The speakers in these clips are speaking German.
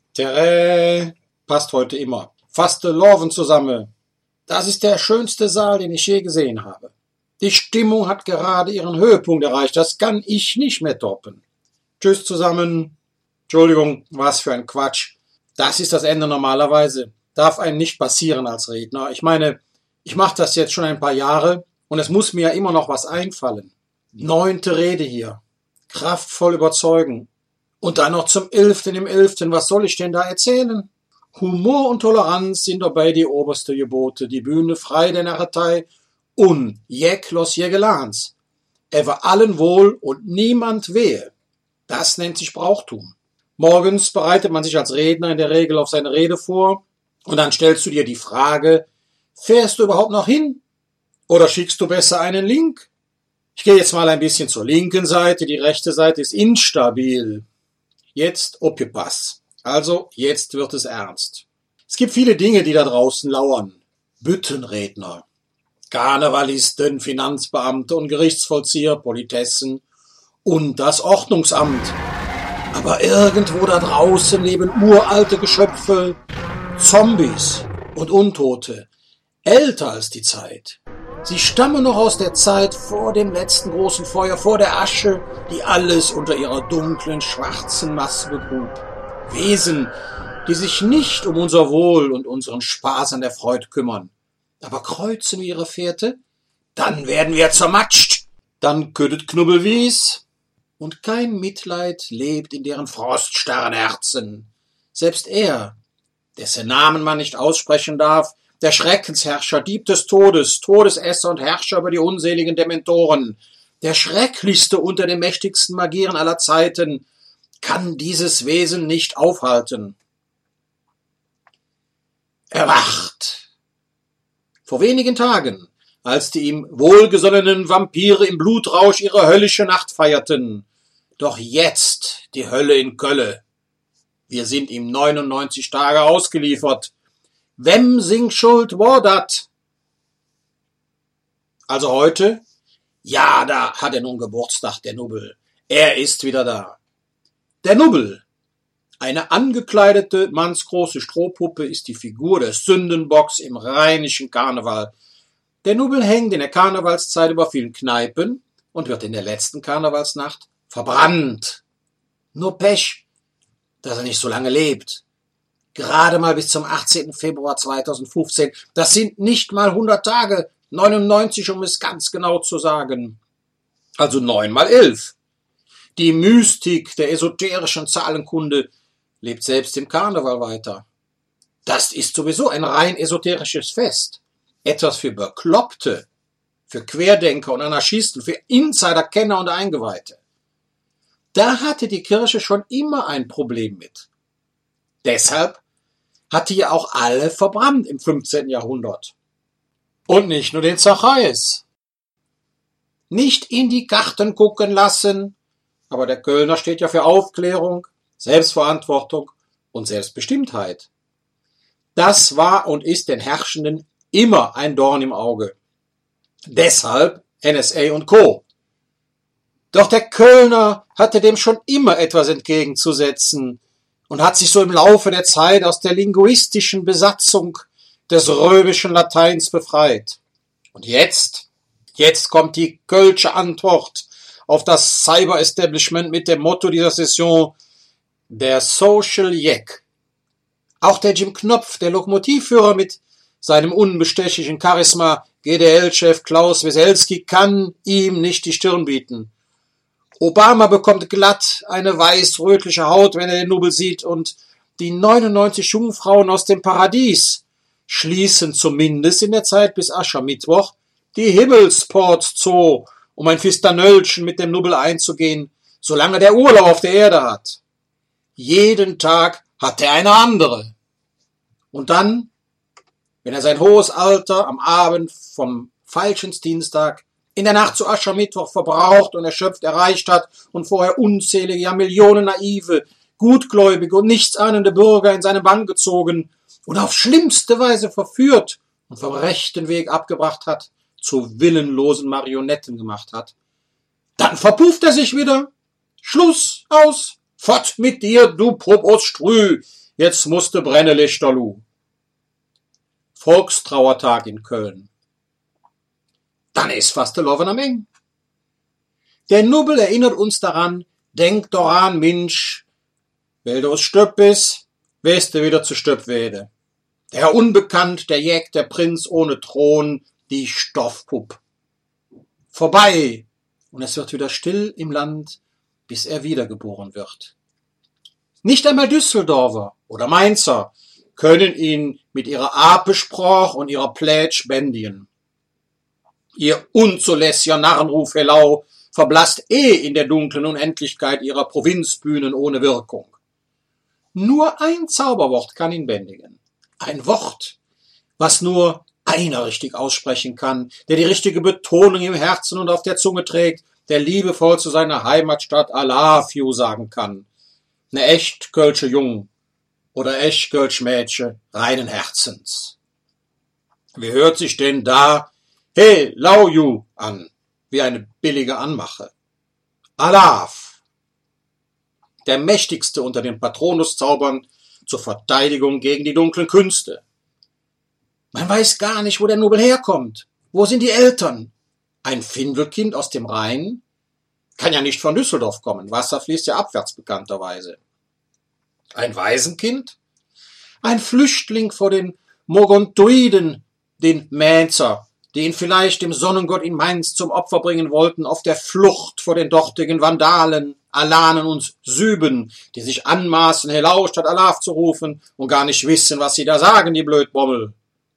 Terä passt heute immer. Fasste Lorven zusammen. Das ist der schönste Saal, den ich je gesehen habe. Die Stimmung hat gerade ihren Höhepunkt erreicht. Das kann ich nicht mehr toppen. Tschüss zusammen. Entschuldigung, was für ein Quatsch. Das ist das Ende normalerweise. Darf einem nicht passieren als Redner. Ich meine, ich mache das jetzt schon ein paar Jahre und es muss mir ja immer noch was einfallen. 9. Rede hier. Kraftvoll überzeugen. Und dann noch zum 11. im 11. Was soll ich denn da erzählen? Humor und Toleranz sind dabei die oberste Gebote. Die Bühne frei der Narretei und Jeck los Jägelans. Ever allen wohl und niemand wehe. Das nennt sich Brauchtum. Morgens bereitet man sich als Redner in der Regel auf seine Rede vor und dann stellst du dir die Frage, fährst du überhaupt noch hin? Oder schickst du besser einen Link? Ich gehe jetzt mal ein bisschen zur linken Seite, die rechte Seite ist instabil. Jetzt Opgepass. Also, jetzt wird es ernst. Es gibt viele Dinge, die da draußen lauern. Büttenredner, Karnevalisten, Finanzbeamte und Gerichtsvollzieher, Politessen und das Ordnungsamt. Aber irgendwo da draußen leben uralte Geschöpfe, Zombies und Untote, älter als die Zeit. Sie stammen noch aus der Zeit vor dem letzten großen Feuer, vor der Asche, die alles unter ihrer dunklen, schwarzen Masse begrub. Wesen, die sich nicht um unser Wohl und unseren Spaß an der Freude kümmern. Aber kreuzen wir ihre Fährte, dann werden wir zermatscht. Dann ködet Knubbelwies. Und kein Mitleid lebt in deren froststarren Herzen. Selbst er, dessen Namen man nicht aussprechen darf, der Schreckensherrscher, Dieb des Todes, Todesesser und Herrscher über die unseligen Dementoren, der schrecklichste unter den mächtigsten Magieren aller Zeiten, kann dieses Wesen nicht aufhalten. Erwacht! Vor wenigen Tagen, als die ihm wohlgesonnenen Vampire im Blutrausch ihre höllische Nacht feierten. Doch jetzt die Hölle in Kölle. Wir sind ihm 99 Tage ausgeliefert. Wem sing schuld war dat? Also heute? Ja, da hat er nun Geburtstag, der Nubbel. Er ist wieder da. Der Nubbel, eine angekleidete, mannsgroße Strohpuppe, ist die Figur des Sündenbocks im rheinischen Karneval. Der Nubbel hängt in der Karnevalszeit über vielen Kneipen und wird in der letzten Karnevalsnacht verbrannt. Nur Pech, dass er nicht so lange lebt. Gerade mal bis zum 18. Februar 2015. Das sind nicht mal 100 Tage, 99, um es ganz genau zu sagen. Also 9 mal 11. Die Mystik der esoterischen Zahlenkunde lebt selbst im Karneval weiter. Das ist sowieso ein rein esoterisches Fest. Etwas für Bekloppte, für Querdenker und Anarchisten, für Insider, Kenner und Eingeweihte. Da hatte die Kirche schon immer ein Problem mit. Deshalb hat die ja auch alle verbrannt im 15. Jahrhundert. Und nicht nur den Zacharias. Nicht in die Karten gucken lassen, aber der Kölner steht ja für Aufklärung, Selbstverantwortung und Selbstbestimmtheit. Das war und ist den Herrschenden immer ein Dorn im Auge. Deshalb NSA und Co. Doch der Kölner hatte dem schon immer etwas entgegenzusetzen und hat sich so im Laufe der Zeit aus der linguistischen Besatzung des römischen Lateins befreit. Und jetzt kommt die kölsche Antwort auf das Cyber-Establishment mit dem Motto dieser Session, der Social Jack. Auch der Jim Knopf, der Lokomotivführer mit seinem unbestechlichen Charisma, GDL-Chef Klaus Wieselski, kann ihm nicht die Stirn bieten. Obama bekommt glatt eine weiß-rötliche Haut, wenn er den Nubbel sieht, und die 99 Jungfrauen aus dem Paradies schließen zumindest in der Zeit bis Aschermittwoch die Himmelsport Zoo, um ein Fistanölchen mit dem Nubbel einzugehen, solange der Urlaub auf der Erde hat. Jeden Tag hat er eine andere. Und dann, wenn er sein hohes Alter am Abend vom Veilchensdienstag in der Nacht zu Aschermittwoch verbraucht und erschöpft erreicht hat und vorher unzählige, ja Millionen naive, gutgläubige und nichtsahnende Bürger in seine Bann gezogen und auf schlimmste Weise verführt und vom rechten Weg abgebracht hat, zu willenlosen Marionetten gemacht hat, dann verpufft er sich wieder. Schluss, aus, fort mit dir, du Proboststrü. jetzt musste Brennelichterlu. Volkstrauertag in Köln. Dann ist fast der Loven am Eng. Der Nubbel erinnert uns daran, denk doch an, Mensch, weil du aus Stöpp bist, wirst du wieder zu Stöpp werde. Der Unbekannt, der Jäg, der Prinz ohne Thron, die Stoffpupp. Vorbei, und es wird wieder still im Land, bis er wiedergeboren wird. Nicht einmal Düsseldorfer oder Mainzer können ihn mit ihrer Apesproch und ihrer Plätsch bändigen. Ihr unzulässiger Narrenruf Hellau verblasst in der dunklen Unendlichkeit ihrer Provinzbühnen ohne Wirkung. Nur ein Zauberwort kann ihn bändigen. Ein Wort, was nur einer richtig aussprechen kann, der die richtige Betonung im Herzen und auf der Zunge trägt, der liebevoll zu seiner Heimatstadt I love you sagen kann. Ne echt kölsche Jung oder echt kölsch Mädchen reinen Herzens. Wie hört sich denn da Hey, lau you an, wie eine billige Anmache? Alaf, der mächtigste unter den Patronuszaubern zur Verteidigung gegen die dunklen Künste. Man weiß gar nicht, wo der Nubbel herkommt. Wo sind die Eltern? Ein Findelkind aus dem Rhein? Kann ja nicht von Düsseldorf kommen. Wasser fließt ja abwärts bekannterweise. Ein Waisenkind? Ein Flüchtling vor den Mogontoiden, den Mainzer, die ihn vielleicht dem Sonnengott in Mainz zum Opfer bringen wollten, auf der Flucht vor den dortigen Vandalen, Alanen und Süben, die sich anmaßen, Hellau statt Alaf zu rufen und gar nicht wissen, was sie da sagen, die Blödbommel.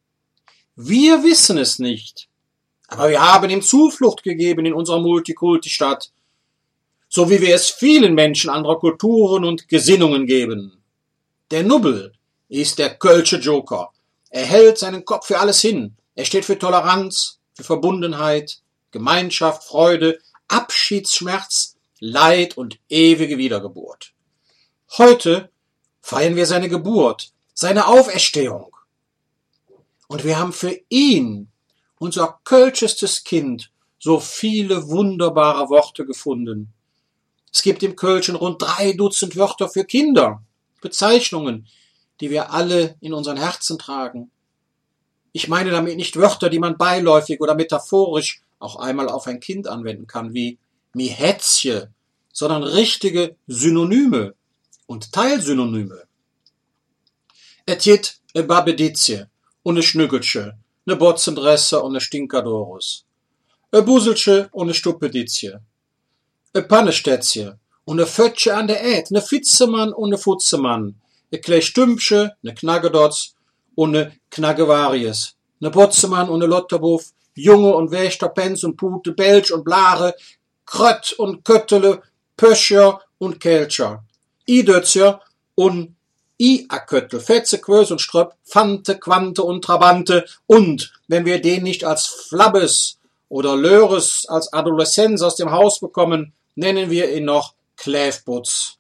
Wir wissen es nicht, aber wir haben ihm Zuflucht gegeben in unserer Multikulti-Stadt, so wie wir es vielen Menschen anderer Kulturen und Gesinnungen geben. Der Nubbel ist der kölsche Joker. Er hält seinen Kopf für alles hin. Er steht für Toleranz, für Verbundenheit, Gemeinschaft, Freude, Abschiedsschmerz, Leid und ewige Wiedergeburt. Heute feiern wir seine Geburt, seine Auferstehung. Und wir haben für ihn, unser kölschestes Kind, so viele wunderbare Worte gefunden. Es gibt im Kölschen rund 3 Dutzend Wörter für Kinder, Bezeichnungen, die wir alle in unseren Herzen tragen. Ich meine damit nicht Wörter, die man beiläufig oder metaphorisch auch einmal auf ein Kind anwenden kann, wie mi Hetzje, sondern richtige Synonyme und Teilsynonyme. Et jet e Babeditje und e Schnüggeltsche, ne Botzendresse und ne Stinkadorus, e Buseltsche und ne Stuppeditje, e Pannestätzje und ne Fötsche an der Ät, ne Fitzemann und ne Futzemann, e Klech-Stümpsche, ne Knaggedotz und ne Knaggevaries, ne Botzemann und ne Lotterbuff, Junge und Wächter, Pens und Pute, Belsch und Blare, Krött und Köttele, Pöscher und Kelcher, Idötzjer und I-Aköttel, Fetze, Quös und Ströpp, Fante, Quante und Trabante und, wenn wir den nicht als Flabbes oder Löres als Adoleszenz aus dem Haus bekommen, nennen wir ihn noch Kläfbutz.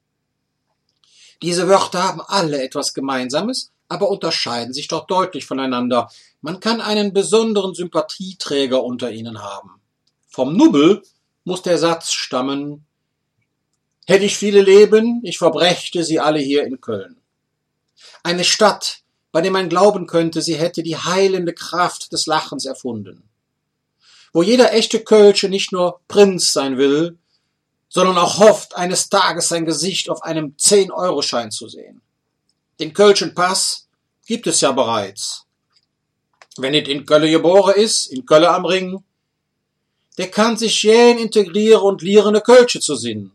Diese Wörter haben alle etwas Gemeinsames, aber unterscheiden sich doch deutlich voneinander. Man kann einen besonderen Sympathieträger unter ihnen haben. Vom Nubbel muss der Satz stammen: Hätte ich viele Leben, ich verbrächte sie alle hier in Köln. Eine Stadt, bei der man glauben könnte, sie hätte die heilende Kraft des Lachens erfunden. Wo jeder echte Kölsche nicht nur Prinz sein will, sondern auch hofft, eines Tages sein Gesicht auf einem 10-Euro-Schein zu sehen. Den Kölschen Pass gibt es ja bereits. Wenn nicht in Kölle geboren ist, in Kölle am Ring, der kann sich jähen integrieren und lierende Kölsche zu sinnen.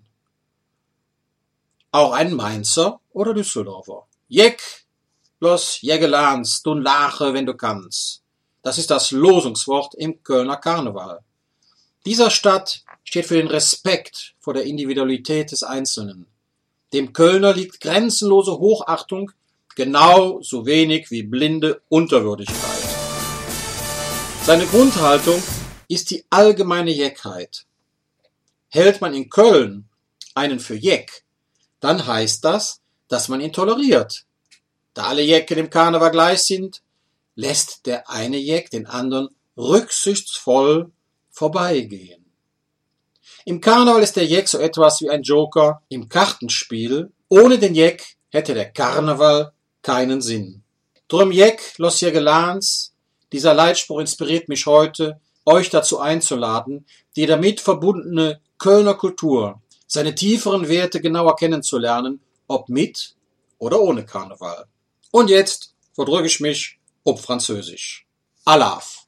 Auch ein Mainzer oder Düsseldorfer. Jeck, los Jägelans, du lache, wenn du kannst. Das ist das Losungswort im Kölner Karneval. Dieser Stadt steht für den Respekt vor der Individualität des Einzelnen. Dem Kölner liegt grenzenlose Hochachtung genauso wenig wie blinde Unterwürdigkeit. Seine Grundhaltung ist die allgemeine Jeckheit. Hält man in Köln einen für Jeck, dann heißt das, dass man ihn toleriert. Da alle Jecken im Karneval gleich sind, lässt der eine Jeck den anderen rücksichtsvoll vorbeigehen. Im Karneval ist der Jeck so etwas wie ein Joker im Kartenspiel. Ohne den Jeck hätte der Karneval keinen Sinn. Drum jeck, los ihr Gelans, dieser Leitspruch inspiriert mich heute, euch dazu einzuladen, die damit verbundene Kölner Kultur, seine tieferen Werte genauer kennenzulernen, ob mit oder ohne Karneval. Und jetzt verdrücke ich mich auf Französisch. Alaf.